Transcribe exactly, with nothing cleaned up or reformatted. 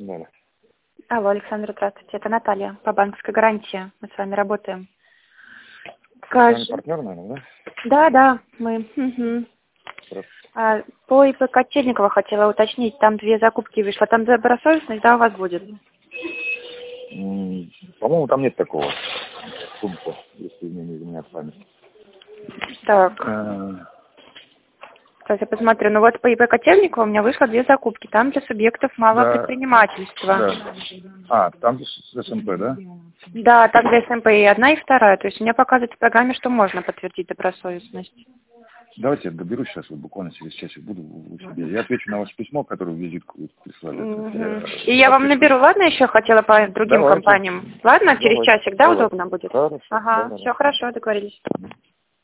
Да. Алло, Александр, здравствуйте. Это Наталья по банковской гарантии. Мы с вами работаем. Скаж... партнер, наверное, да? Да, да, мы. Угу. А, по ИП Котельникова хотела уточнить, там две закупки вышло. Там добросовестность, да, у вас будет? М, По-моему, там нет такого пункта, если мне не изменяет память. Так. А, Сейчас я посмотрю. Ну вот по ИП Котельникова у меня вышло две закупки. Там для субъектов малого да, предпринимательства. да. А, там с СМП, да? Да, там для СМП и одна, и вторая. То есть у меня показывает в программе, что можно подтвердить добросовестность. Давайте я доберусь сейчас, вот буквально через часик буду у себя. Я отвечу на ваше письмо, которое в визитку прислали. Угу. Я И я вам отвечу. наберу, ладно, еще хотела по другим Давайте. компаниям. Ладно, через Давайте. часик, да, Давайте. удобно будет? Хорошо. Ага, Да, да, все да. хорошо, договорились.